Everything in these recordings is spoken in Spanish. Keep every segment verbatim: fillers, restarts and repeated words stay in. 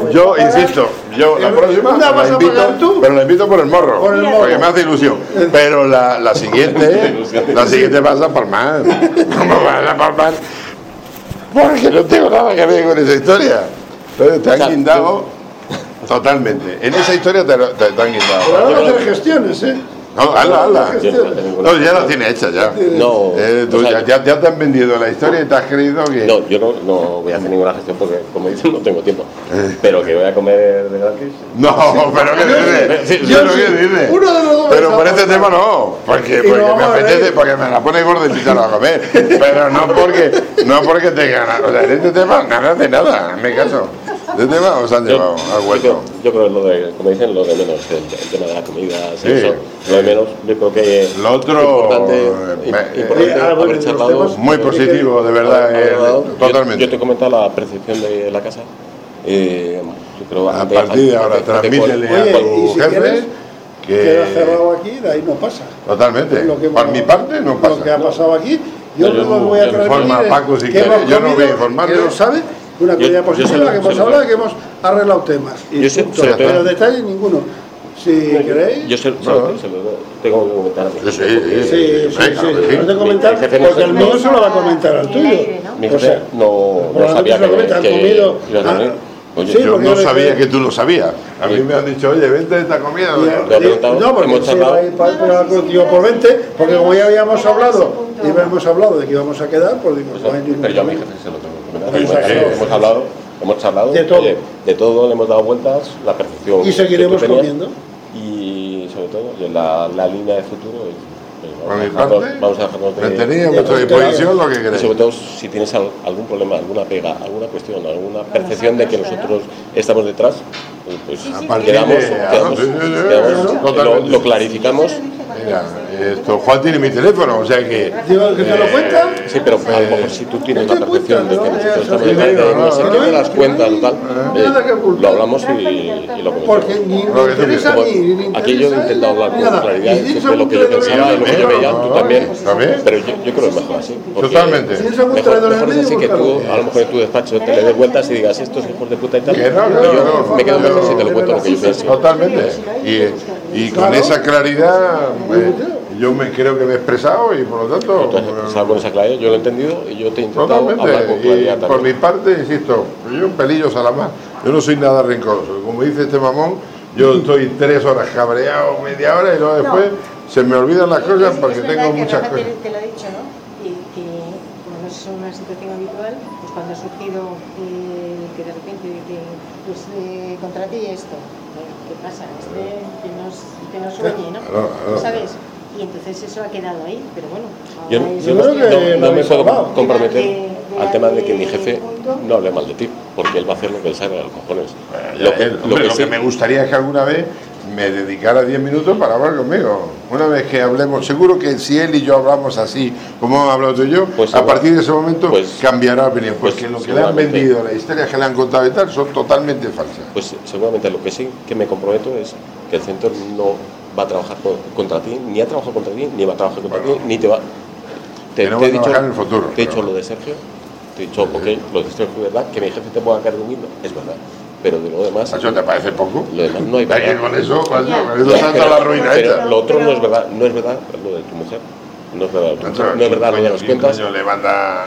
yo insisto, yo la próxima la invito, pero la invito por el morro, por el morro. Porque me hace ilusión. Pero la, la siguiente, la siguiente pasa a palmar. ¿Cómo vas a palmar? Porque no tengo nada que ver con esa historia. Entonces te han guindado totalmente. En esa historia te, te, te han guindado. Pero ahora hacer gestiones, ¿eh? No, hazla, hazla. No, ya la tiene hecha ya. No, eh, tú, o sea, ya, ya te han vendido la historia y te has creído que... No, yo no, no voy a hacer ninguna gestión porque, como dicen, no tengo tiempo. Pero que voy a comer de gratis. No, sí, pero ¿qué dices? Yo no, ¿qué dices? Uno de los dos. Pero por este tema no. Porque, porque me apetece, porque me la pone gorda y invitarlo a comer. Pero no porque, no porque te ganas. O sea, en este tema ganas de nada, en mi caso. ¿De tema os han llevado al huerto? Yo creo que lo de, como dicen, lo de menos, el, el tema de la comida, sí, eso, lo de menos, yo creo que lo otro importante, me, importante eh, haber charlado. Muy positivo, de verdad, eh, totalmente. Yo, yo te he comentado la percepción de la casa. Eh, yo creo a partir de ahora, transmítele a tu si jefe que queda cerrado aquí, de ahí no pasa. Totalmente. Por mi parte no pasa. Lo que ha pasado aquí, yo no lo voy a transmitir. Informa a Paco si quiere, yo no voy a informarle. Que lo sabe. Una cosa positiva, que hemos hablado, que hemos arreglado temas. Y yo sé, punto, pero detalles ninguno. Si no, queréis. Yo sé, no, se lo tengo que comentar a mi jefe. Sí, sí, sí. sí, sí, sí. No te comentar, porque no el mío se lo va a comentar al tuyo. Mi jefe no, no sabía que, que, comido. Oye, sí, yo no sabía que tú lo sabías. A mí me han dicho, oye, vente esta comida. No, porque hemos hablado. Digo, por vente, porque como ya habíamos hablado, y hemos hablado de que íbamos a quedar, pues digo, no hay ningún. Pero yo a mi jefe se lo tengo. Hemos hablado, hemos charlado de todo. Oye, de todo, le hemos dado vueltas, la percepción. Y seguiremos comiendo. Y sobre todo, la, la línea de futuro. Por mi parte, vamos a dejarnos de. Me tenía a vuestra disposición lo que queréis. Y sobre todo, si tienes algún problema, alguna pega, alguna cuestión, alguna percepción de que nosotros estamos detrás, pues quedamos, quedamos, quedamos lo, lo clarificamos. Mira, esto, Juan tiene mi teléfono, o sea que... ¿Digo que te lo cuentan? Sí, pero a lo mejor si tú tienes la percepción de que nosotros estamos detrás de no sé qué de las cuentas o tal, lo hablamos y, y lo comentamos. Porque ni me interesa ni... Aquí yo he intentado hablar con claridad, siempre lo que yo pensaba y lo que yo veía, tú también, pero yo, yo creo que es mejor así. Totalmente. Mejor, mejor es así que tú, a lo mejor en tu despacho te le des vueltas y digas estos hijos de puta y tal, y yo me quedo mejor si te lo cuento lo que yo pienso. Totalmente. Y con esa claridad... Yo me creo que me he expresado y por lo tanto... Entonces, expresado con esa claridad, yo lo he entendido y yo te he intentado totalmente. hablar con claridad y por mi parte, insisto, yo un pelillo salamás, yo no soy nada rencoroso. Como dice este mamón, yo estoy tres horas cabreado, media hora y luego después no. se me olvidan las cosas porque tengo muchas cosas. Te lo he dicho, ¿no? Y que como no es una situación habitual, pues cuando ha surgido eh, que de repente que, pues, eh, contra ti esto, ¿qué pasa? Este que nos, que nos sueñe, ¿no? Claro, claro. ¿Sabes? Y entonces eso ha quedado ahí, pero bueno. Yo, yo no, no, no me puedo comprometer de, de al tema de que mi jefe no hable mal de ti, porque él va a hacer lo que él sabe a los cojones. Eh, lo, que, él, hombre, lo, que, lo sí. que me gustaría es que alguna vez me dedicara diez minutos para hablar conmigo. Una vez que hablemos, seguro que si él y yo hablamos así, como hemos hablado tú y yo, pues a partir de ese momento pues, cambiará la opinión, porque pues, lo que le han vendido, las historias que le han contado y tal, son totalmente falsas. Pues seguramente lo que sí que me comprometo es que el centro no va a trabajar contra ti, ni ha trabajado contra ti, ni va a trabajar contra bueno, ti, ni te va... Te, te, te he dicho, en el futuro, te he dicho lo de Sergio, te he dicho, sí, ok, sí. lo de Sergio es verdad, que mi jefe te pueda caer durmiendo, es verdad. Pero de lo demás... ¿Eso te parece poco? Lo demás no hay verdad. Con eso, con eso salta la ruina pero hecha. Lo otro no es verdad, no es verdad lo de tu mujer. No es verdad, no, no, no es verdad lo de las cuentas. Le manda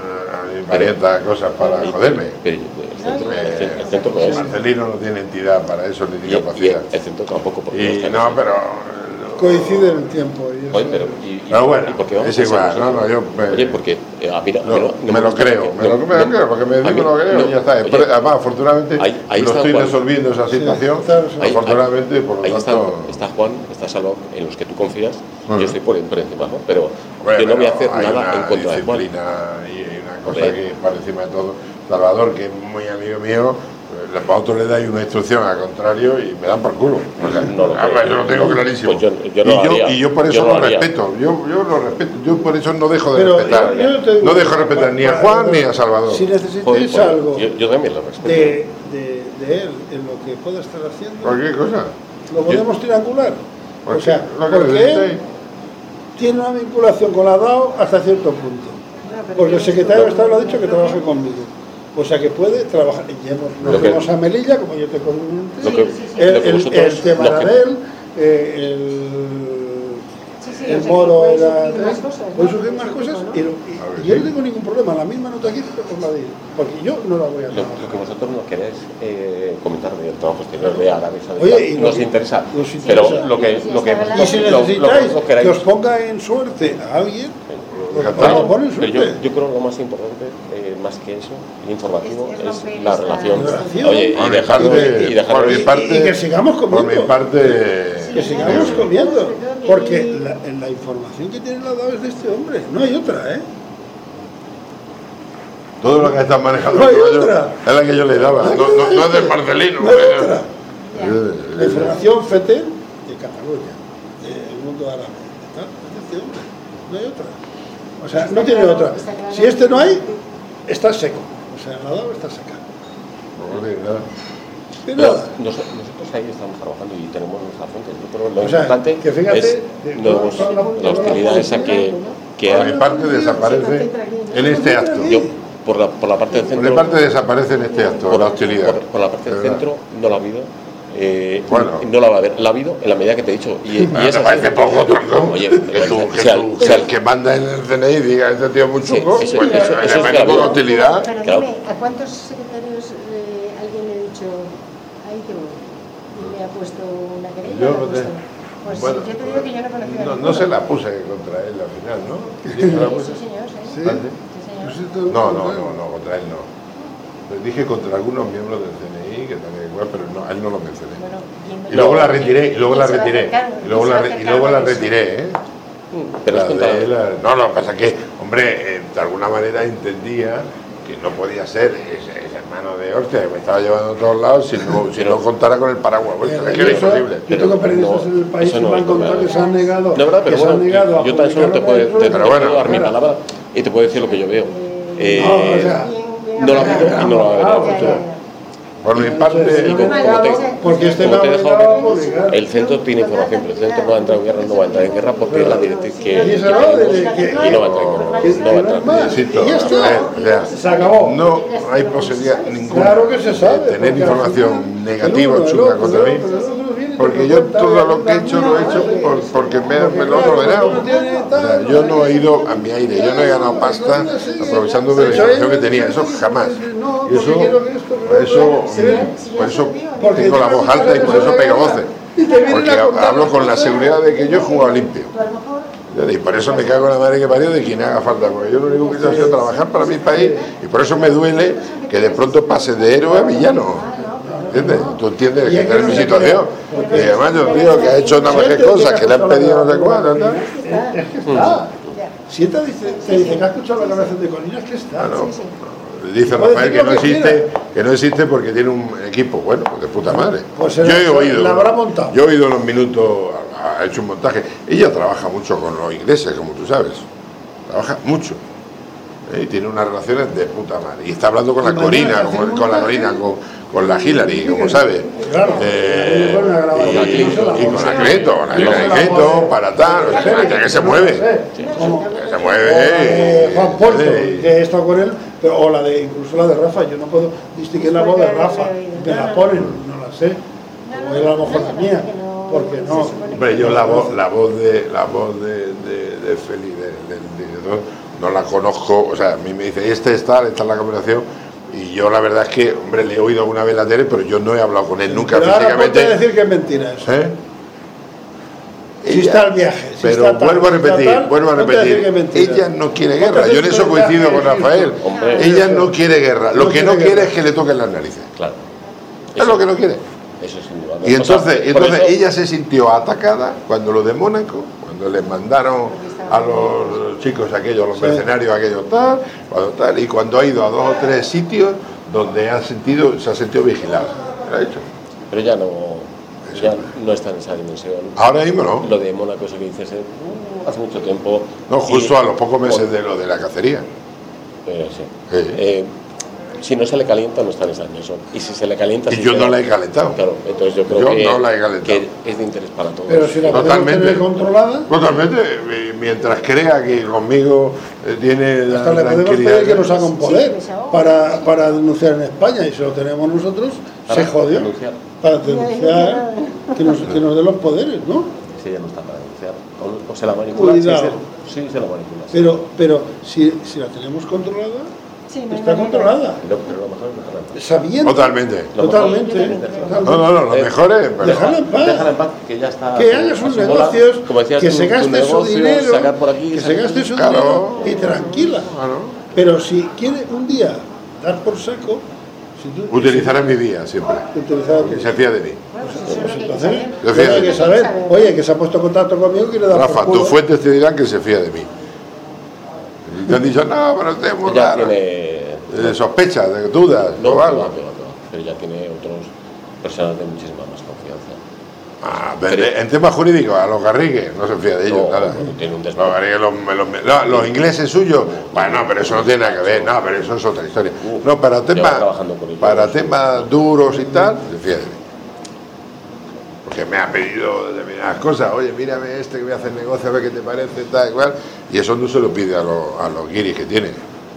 a mi parienta cosas para pero, joderme. Pero, el centro, el, el centro no es. Marcelino no tiene entidad para eso, ni tiene capacidad. El centro tampoco. Porque y, no, no pero... Coincide en el tiempo. Y Oye, pero, y, y, pero bueno, ¿y por qué es igual. No, no, yo me, Oye, porque eh, ah, mira, no, no, no me lo creo, me lo, me lo creo, porque me digo lo creo y ya está. Oye, además, afortunadamente, ahí, ahí lo estoy Juan. resolviendo esa situación. Sí, ahí, afortunadamente, ahí, por lo ahí tanto. Está, está Juan, está Salón, en los que tú confías. Uh-huh. Yo estoy por, por encima, ¿no? Pero bueno, yo no voy a hacer nada una en contra de Juan. Y una cosa Bien. que por encima de todo, Salvador, que es muy amigo mío. Para otro le dais una instrucción al contrario y me dan por culo. O sea, no lo creo, yo lo tengo clarísimo. Pues yo, yo no y, yo, haría, y yo por eso yo no lo respeto. Yo, yo lo respeto. Yo por eso no dejo de Pero respetar. Yo, yo digo, no dejo de respetar ni a Juan ni a Salvador. Si necesitáis Joder, pues, algo yo, yo también lo respeto. De, de, de él en lo que pueda estar haciendo, cualquier cosa. Lo podemos yo, triangular. O sea, lo que porque él tiene una vinculación con la D A O hasta cierto punto. Porque el secretario de Estado lo ha dicho que trabaje conmigo. O sea que puede trabajar. Nos fuimos a Melilla, como yo te comenté, lo que, sí, sí, sí. el, Lo que el, el Temaradel, eh, el, sí, sí, el Moro era. Puede surgir más cosas y, lo, y, y yo no tengo ningún problema. La misma nota aquí, pues la digo, porque yo no la voy a Lo, lo que vosotros no queréis eh, comentar del trabajo exterior de Arabia Saudita Oye, y nos, que, interesa, nos interesa, pero lo que, lo que vosotros, y si necesitáis lo, lo, lo que os ponga en suerte a alguien, pues, claro, pero yo, yo creo que lo más importante, eh, más que eso, informativo, es, es la relación. relación. Oye, y dejarlo de, y, dejarlo por mi parte, y, y que sigamos comiendo. Por mi parte, que sigamos comiendo, porque la, la información que tiene la dado es de este hombre, no hay otra, ¿eh? Todo lo que están manejando no hay yo, otra. es la que yo le daba, no, no, no es del Marcelino. No hay otra. La información FETEL de Cataluña, del mundo árabe, es de este hombre, no hay otra. O sea, no tiene otra. Si este no hay, está seco. O sea, la dado está seca. No tiene nada. Pero nada. Nosotros, nosotros ahí estamos trabajando y tenemos nuestra fuente. Yo creo que lo o sea, importante que fíjate, es no, la hostilidad esa que, que por mi parte desaparece en este acto. Yo, por la, por la parte del centro. Por mi parte desaparece en este acto por, la hostilidad. Por, por la parte del centro no la ha habido. Eh, bueno, no la va a haber, la ha habido en la medida que te he dicho. Y, y me parece poco, tronco. Oye, que, tú, que, sea, tú, que sea, el que manda en el C N I diga este tío es muy chungo, sí, eso, pues eso, eso, le eso poco hostilidad. Pero claro. dime, ¿a cuántos secretarios eh, alguien le ha dicho ahí que voy? Y le ha puesto una querella. Yo no te, pues bueno, yo te digo que yo no conocía no, no se la puse contra él al final, ¿no? Sí, sí, señor, sí. ¿Sí? Sí, señor. No, no, no, no, contra él no. Le dije contra algunos miembros del C N I que también igual, pero no, a él no lo mencioné. Bueno, y luego la retiré, y luego la retiré, y luego la, y luego la retiré, ¿eh? Pero la es de la, no, no, pasa que, hombre, eh, de alguna manera entendía que no podía ser ese, ese hermano de hostia que me estaba llevando a todos lados si no, si no contara con el paraguas. Bueno, es que era imposible. Yo tengo periodistas en el país que me han contado que se han negado. No, verdad, pero bueno, negado yo tan solo te puedo bueno, dar mi palabra y te puedo decir lo que yo veo. Eh, no, o sea, no la veo y no la veo en el futuro. Por mi parte, y como, como te, porque este como te he dejado ver, el centro tiene información, pero el centro no va a entrar en guerra, no va a entrar en guerra porque es la directriz que, que tenemos y no va a entrar en guerra. No va a entrar. Necesito, o sea, se acabó. No hay posibilidad ninguna claro que se sabe, de tener información negativa o chunga contra mí. Porque yo todo lo que he hecho lo he hecho por, porque me, me lo han ordenado. O sea, yo no he ido a mi aire, yo no he ganado pasta aprovechando de la información que tenía, eso jamás. Y eso, por eso, por eso tengo la voz alta y por eso pego voces. Porque hablo con la seguridad de que yo he jugado limpio. Y por eso me cago en la madre que parió de quien haga falta, porque yo lo único que he hecho ha sido trabajar para mi país y por eso me duele que de pronto pase de héroe a villano. ¿Entiendes? Tú entiendes que esta es mi situación. Y además yo digo que ha hecho nada más que cosas, que le han pedido no sé cuánto. Es que está. Si esta dice, te dice que ha escuchado la grabación de Colinas, que está. Bueno, dice Rafael que no existe, que no existe porque tiene un equipo, bueno, pues de puta madre. Pues yo he oído, la habrá montado. Yo he oído unos minutos, ha hecho un montaje. Ella trabaja mucho con los ingleses, como tú sabes. Trabaja mucho. ¿Eh? Y tiene unas relaciones de puta madre. Y está hablando con la Corina, con, con la Corina, con, con la Hillary, como sabes. Claro. Eh, y, y con la Clinton, con la Hillary Clinton, para tal. O sea, que se mueve. Que se mueve. Juan Porto, que he estado con él, pero, o la de, incluso la de Rafa, yo no puedo distinguir la voz de Rafa. Me la ponen, no la sé. O era a lo mejor la mía. Porque no. Hombre, yo la voz, la voz de la voz de, de, de Feli, del director, no la conozco. O sea, a mí me dice, este está, esta es la conversación. Y yo la verdad es que, hombre, le he oído alguna vez la tele, pero yo no he hablado con él nunca pero físicamente. Ahora decir que es mentira eso. ¿Eh? Si está el viaje. Si pero está vuelvo tal, a repetir, tal, vuelvo a repetir. Ella no quiere guerra. Yo en eso coincido con Rafael. Hombre, ella no quiere guerra. Lo no que no quiere guerra. Es que le toquen las narices. Claro. Es eso, lo que no quiere. Eso es indudable. Y entonces, o sea, entonces eso... ella se sintió atacada cuando lo de Mónaco, cuando les mandaron a los chicos aquellos, los mercenarios aquellos tal, cuando tal, y cuando ha ido a dos o tres sitios donde ha sentido, se ha sentido vigilada. ¿Lo ha hecho? Pero ya no, ya no está en esa dimensión. Ahora mismo no. Lo de Mónaco, eso que dices, uh, hace mucho tiempo. No, justo y, a los pocos meses por... de lo de la cacería. Eh, sí. Sí. Eh, si no se le calienta no está en esa dimensión. Y si se le calienta... Y si yo no queda, la he calentado. Claro, entonces yo creo yo que, no la he calentado. que es de interés para todos. Pero si la podemos tener controlada... Totalmente. Mientras crea que conmigo tiene la hasta le podemos pedir que nos haga un poder para, para denunciar en España, y si lo tenemos nosotros, para se jodió. Denunciar. Para denunciar, que nos, que nos dé los poderes, ¿no? Sí, ya no está para denunciar. O, o se la manipula. Sí, se, sí, se la manipula. Sí. Pero, pero si, si la tenemos controlada, sí, no está controlada. No, pero lo mejor es dejarla. Sabiendo. Totalmente. Totalmente. Totalmente. No, no, no, lo mejor es. Pero... Dejarla en paz. Déjala en paz, que ya está. Que haga sus negocios, que se gaste su dinero, que se gaste su dinero y tranquila. Pero si quiere un día dar por saco. Utilizará mi día siempre. Que se fía de mí. Pues entonces, hay que saber, oye, que se ha puesto en contacto conmigo, quiere dar Rafa, por culo. tus fuentes te dirán que se fía de mí. Y te han dicho, no, pero usted es muy ya raro. Tiene... De sospechas, de dudas, no, o algo. No, no, no, pero ya tiene otros personas de muchísima más confianza. Ah, pero en temas jurídicos, a los Garrigues no se fía de ellos, no, nada. Tiene un los, Garrigues, los, los, los, los ingleses suyos, bueno, pero eso no tiene nada que ver, no, pero eso es otra historia. Uh, no, para temas para temas duros y tal, se fía de mí. Porque me ha pedido determinadas cosas, oye, mírame este que voy a hacer negocio, a ver qué te parece, tal, igual, y eso no se lo pide a los, a los guiris que tiene.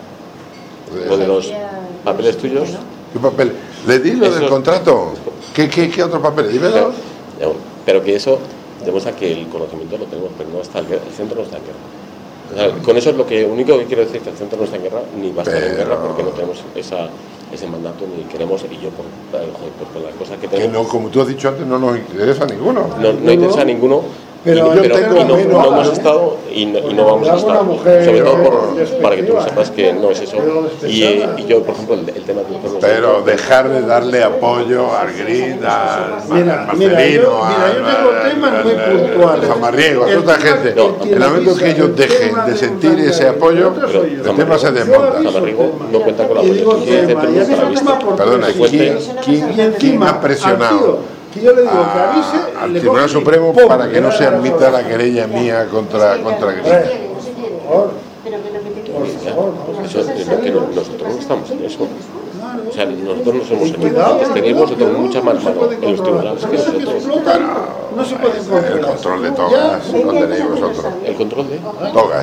¿O de los papeles tuyos? ¿Qué papel? ¿Le di lo eso... del contrato? ¿Qué, qué, qué otros papeles? Dímelo. Pero, pero que eso demuestra que el conocimiento lo tenemos, pero no está, el centro no está en guerra. O sea, con eso es lo que único que quiero decir, que el centro no está en guerra, ni va a estar pero... en guerra, porque no tenemos esa, ese mandato, ni queremos, y yo por, por, por las cosas que tenemos... Que no, como tú has dicho antes, no nos interesa a ninguno. No, no interesa a ninguno. Pero, y, pero y no, no hemos estado y no, y no vamos a estar, sobre todo por, para que tú sepas que no es eso. Y, y yo, por ejemplo, el, el tema de... Pero dejar de darle apoyo al Grid, al Marcelino, mira, yo, mira, yo tengo temas muy puntuales. San Marriego, a toda esta gente. No, en el momento que ellos dejen de sentir ese apoyo, el tema se desmonta. San Marriego no cuenta con la apoyo. Perdona, ¿quién ha presionado que yo le digo que avise a, al Tribunal Supremo para que no se admita la querella mía contra contra Gris? Eso, que nosotros no estamos en eso. O sea, nosotros no somos enemigos. Tenemos nosotros mucha más mano en los tribunales que nosotros. No se puede controlar. El control de togas lo tenéis vosotros. ¿El control de? Togas.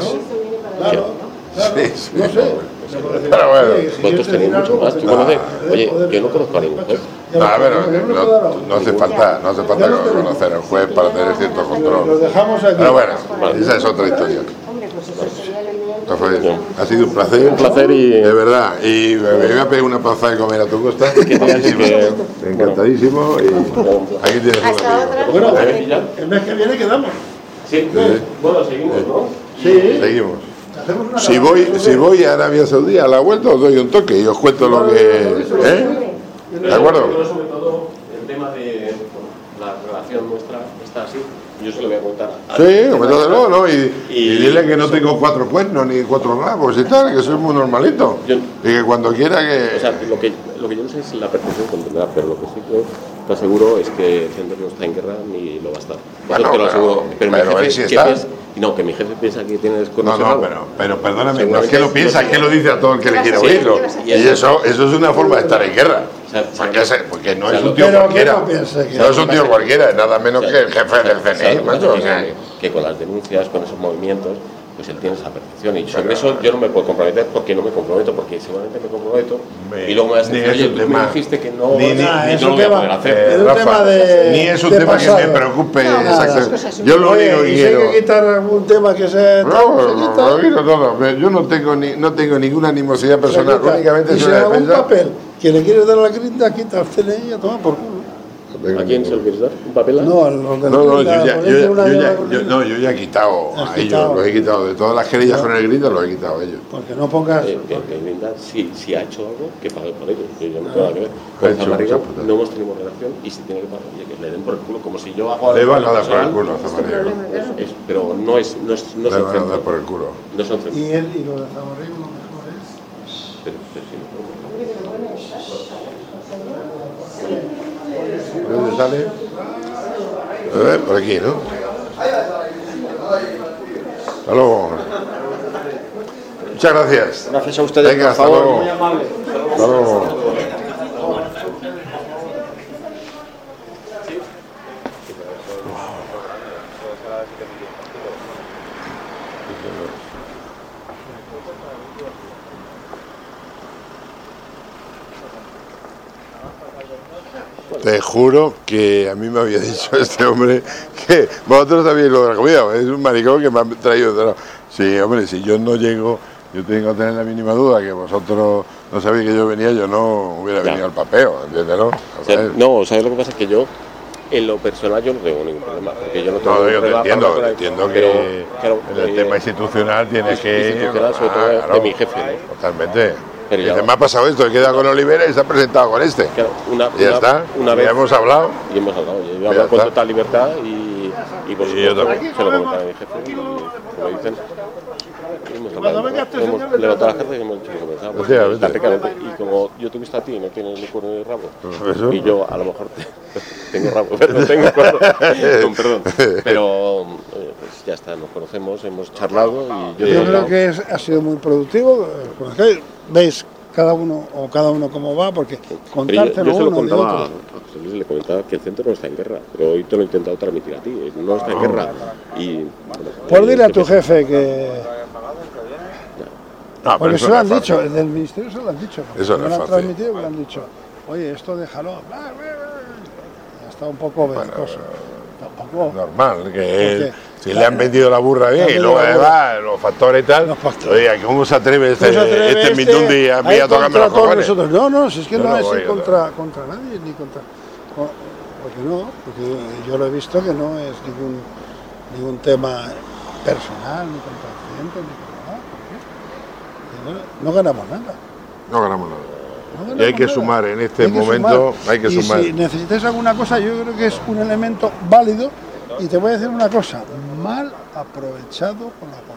Sí, sí. No sé. Pero bueno, vosotros tenéis mucho más. ¿Tú conoces? Oye, yo no conozco a ningún juez. No, a ver, no, no hace falta, no hace falta conocer al juez para tener cierto control. Pero bueno, esa es otra historia. Rafael, ha sido un placer, un placer y de verdad. Y me voy a pedir una plaza de comer a tu costa. Encantadísimo. Y aquí tienes una amiga. Bueno, el mes que viene quedamos. Sí, bueno, seguimos, ¿no? Sí, seguimos. Si voy, si voy a Arabia Saudí a la vuelta os doy un toque y os cuento lo que... ¿Eh? ¿De acuerdo? Pero sobre todo el tema de la relación nuestra está así. Yo se lo voy a contar. A sí, coméntatelo, ¿no? Y, y, y dile que no tengo cuatro cuernos ni cuatro rabos y tal, que soy muy normalito. Yo, y que cuando quiera que... O sea, lo que, lo que yo no sé es la percepción que tendrá, pero lo que sí que te aseguro es que el centro no está en guerra ni lo va a estar. Bueno, te lo aseguro. Pero, pero, pero mi jefe, sí está. piensa, no, que mi jefe piensa que tienes No, no, pero, pero perdóname, no es que lo piensa, es que lo dice a todo el que le quiere oírlo. Y eso, eso es una forma de estar en guerra. Porque, porque no es un tío cualquiera. No es un tío cualquiera, es nada menos que el jefe del C N I, macho. Que con las denuncias, con esos movimientos, pues él tiene esa percepción. Y sobre eso yo no me puedo comprometer porque no me comprometo, porque seguramente me comprometo. Y luego me vas a decir, oye, tú me dijiste que no, ni, ni, ni, ni no lo voy a poder hacer. Es un tema de, ni es un tema pasado. Que me preocupe. No, exacto. Yo lo único que quiero. Si hay que quitar algún tema que sea. No, lo quito todo. Yo no tengo, ni, no tengo ninguna animosidad personal. Únicamente y si una algún defensa. papel que le quieres dar a la grinda, quita el C N I y a tomar por culo. ¿A quién se lo quieres dar? ¿Un papel? No, a los de no, no, yo ya, yo, yo, ya, yo, no, yo ya he quitado a ellos, quitado. los he quitado. De todas las querellas con el Grinda los he quitado a ellos. Porque no pongas... Eh, que el Grinda, si, si ha hecho algo, que pague por ello. Yo, yo no tengo nada que ver. Con Zamarrigo no hemos tenido relación y si tiene que pagar, oye, que le den por el culo, como si yo hago algo... Le van a dar por el culo a Zamarrigo. Pero no es... No, es, no le van a dar por el culo. No son centros. ¿Y, él, y lo de Zamarrigo lo mejor es? Pero, pero sí, no. ¿Dónde sale? A ver, por aquí, ¿no? Hasta luego. Muchas gracias. Gracias a ustedes, Venga, por favor. hasta luego. Muy amable. Hasta luego. Te juro que a mí me había dicho este hombre que vosotros sabéis lo de la comida, es un maricón que me ha traído. Sí, hombre, si yo no llego, yo tengo que tener la mínima duda que vosotros no sabéis que yo venía, yo no hubiera ya. venido al papeo, ¿entiendes? ¿No? O sea, no, ¿sabes lo que pasa? Es que yo, en lo personal, yo no tengo ningún problema. Porque yo no tengo no, yo te entiendo, para, entiendo pero, que claro, en el eh, tema institucional tienes que... Institucional, sobre todo ah, claro, de mi jefe, ¿no? Totalmente. Pero ya, me ha pasado esto, he quedado con Olivera y se ha presentado con este. Claro, una, y ya una, está, una vez, ya hemos hablado. Y hemos hablado, yo he hablado con total libertad y, y por y supuesto se lo comentaba a mi jefe y como dicen, hemos hablado, hemos levantado las cartas y hemos hecho lo que pensamos. Y como yo te he visto a ti y no tienes ni cuerno ni rabo, ¿eso? Y yo a lo mejor te, tengo rabo, pero no tengo cuerno, no, perdón, pero eh, pues ya está, nos conocemos, hemos charlado y yo, yo creo que es, ha sido muy productivo, porque veis cada uno o cada uno cómo va, porque contártelo yo, yo uno contaba, de otro. A José le comentaba que el centro no está en guerra, pero hoy te lo he intentado transmitir a ti, no está en guerra. Y, bueno, pues dile a tu jefe que... No, porque se lo han dicho, desde el ministerio se lo han dicho. Eso no me es lo han transmitido y me lo han dicho, oye, esto déjalo. Está un poco belicoso. Bueno, normal, que él, si le han vendido la burra bien y luego además los factores y tal, oye, ¿cómo se atreve este, se atreve este, este Mindundi a mí a tocarme los cojones? No, no, si es que no, no es voy, contra, contra nadie, ni contra... Porque no, porque yo lo he visto que no es ningún, ningún tema personal, ni contra el cliente, ni contra nada. No ganamos nada. No ganamos nada. No ganamos y hay que nada. sumar en este hay momento, sumar. hay que y sumar. Si necesitas alguna cosa, yo creo que es un elemento válido. Y te voy a decir una cosa, mal aprovechado por la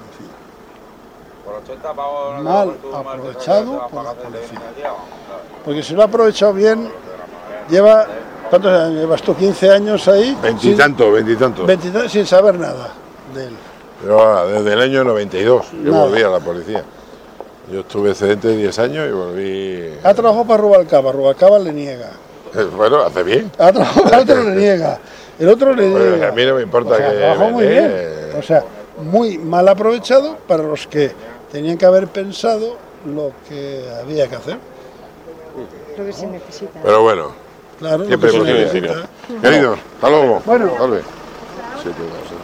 policía. Mal aprovechado por la policía. Porque si lo ha aprovechado bien, lleva, ¿cuántos años llevas tú? ¿quince años ahí? Veintitantos, veintitantos. Veintitantos sin saber nada de él. Yo, desde el año noventa y dos, yo nada. volví a la policía. Yo estuve excedente diez años y volví... Ha trabajado para Rubalcaba, Rubalcaba le niega. Bueno, hace bien. Ha trabajado para otro, le niega. El otro le niega. Bueno, a mí no me importa, o sea, que... Trabajó muy bien. O sea, muy mal aprovechado para los que tenían que haber pensado lo que había que hacer. Lo que se necesita. Pero bueno, claro, siempre lo que se necesita. Querido, hasta luego. Bueno. Vale.